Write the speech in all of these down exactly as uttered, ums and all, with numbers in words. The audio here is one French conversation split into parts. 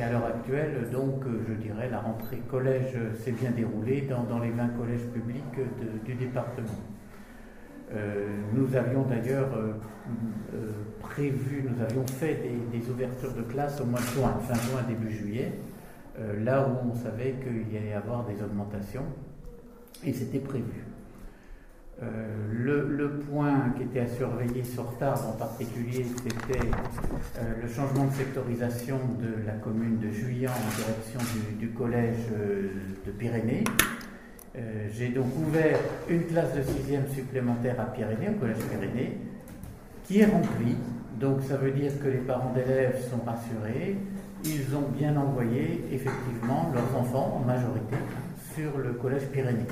et à l'heure actuelle, donc, je dirais, la rentrée collège s'est bien déroulée dans, dans les vingt collèges publics de, du département. Euh, nous avions d'ailleurs euh, euh, prévu, nous avions fait des, des ouvertures de classe au mois de juin, fin juin, début juillet, euh, là où on savait qu'il y allait y avoir des augmentations, et c'était prévu. Euh, le, le point qui était à surveiller sur Tarbes en particulier, c'était euh, le changement de sectorisation de la commune de Juillan en direction du, du collège euh, de Pyrénées. Euh, j'ai donc ouvert une classe de sixième supplémentaire à Pyrénées, au collège Pyrénées, qui est remplie. Donc ça veut dire que les parents d'élèves sont rassurés. Ils ont bien envoyé effectivement leurs enfants, en majorité, sur le collège Pyrénées.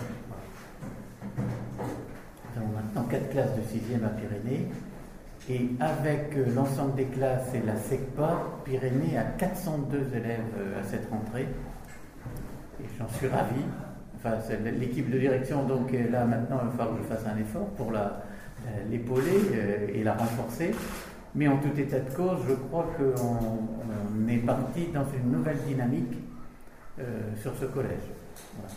Nous avons maintenant quatre classes de sixième à Pyrénées. Et avec euh, l'ensemble des classes et la SECPA, Pyrénées a quatre cent deux élèves euh, à cette rentrée. Et j'en suis ravi. Enfin, l'équipe de direction donc est là maintenant, il va falloir que je fasse un effort pour la, l'épauler euh, et la renforcer. Mais en tout état de cause, je crois qu'on on est parti dans une nouvelle dynamique euh, sur ce collège. Voilà.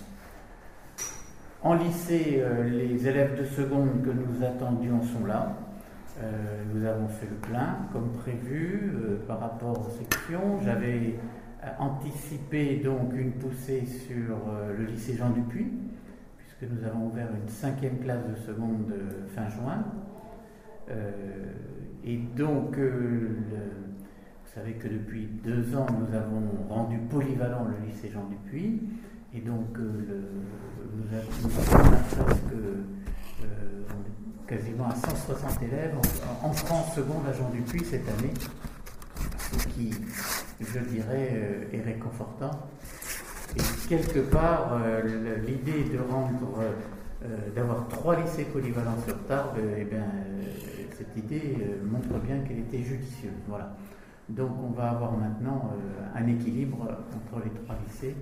En lycée, euh, les élèves de seconde que nous attendions sont là. Euh, nous avons fait le plein, comme prévu, euh, par rapport aux sections. J'avais anticipé donc une poussée sur euh, le lycée Jean Dupuis, puisque nous avons ouvert une cinquième classe de seconde euh, fin juin. Euh, et donc, euh, le, vous savez que depuis deux ans, nous avons rendu polyvalent le lycée Jean Dupuis. Et donc, euh, le, nous avons presque euh, quasiment à cent soixante élèves en, en France seconde à Jean Dupuis cette année, ce qui, je dirais, euh, est réconfortant. Et quelque part, euh, l'idée de rendre, euh, d'avoir trois lycées polyvalents sur Tarbes, euh, eh bien, euh, cette idée euh, montre bien qu'elle était judicieuse. Voilà. Donc, on va avoir maintenant euh, un équilibre entre les trois lycées.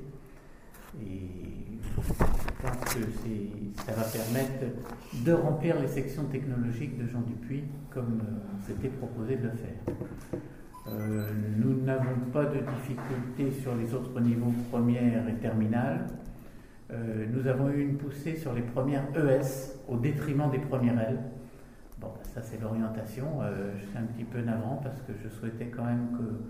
Et je pense que ça va permettre de remplir les sections technologiques de Jean Dupuis comme euh, c'était proposé de le faire. Euh, nous n'avons pas de difficultés sur les autres niveaux première et terminale. Euh, nous avons eu une poussée sur les premières E S au détriment des premières L. Bon, ça c'est l'orientation. Euh, je suis un petit peu navrant parce que je souhaitais quand même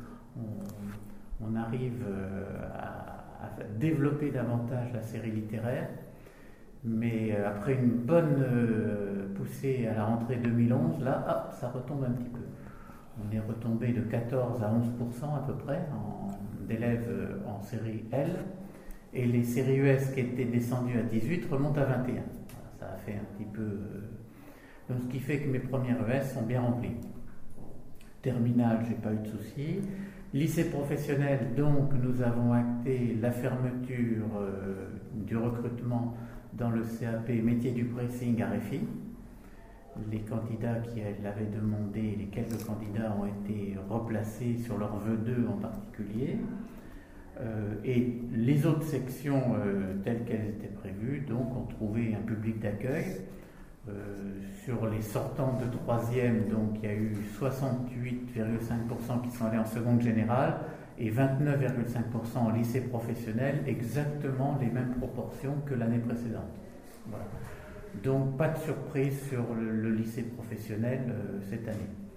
qu'on on arrive à à développer davantage la série littéraire, mais après une bonne poussée à la rentrée deux mille onze, là, hop, ça retombe un petit peu. On est retombé de quatorze à onze pour cent à peu près en, d'élèves en série L, et les séries U S qui étaient descendues à dix-huit remontent à vingt et un. Voilà, ça a fait un petit peu... Donc ce qui fait que mes premières E S sont bien remplies. Terminale, j'ai pas eu de soucis. Lycée professionnel, donc, nous avons acté la fermeture euh, du recrutement dans le C A P métier du pressing à Réfi. Les candidats qui l'avaient demandé, les quelques candidats ont été replacés sur leur vœu deux en particulier. Euh, et les autres sections, euh, telles qu'elles étaient prévues, donc, ont trouvé un public d'accueil. Euh, sur les sortants de troisième, donc il y a eu soixante-huit virgule cinq pour cent qui sont allés en seconde générale et vingt-neuf virgule cinq pour cent en lycée professionnel, exactement les mêmes proportions que l'année précédente. Voilà. Donc pas de surprise sur le, le lycée professionnel euh, cette année.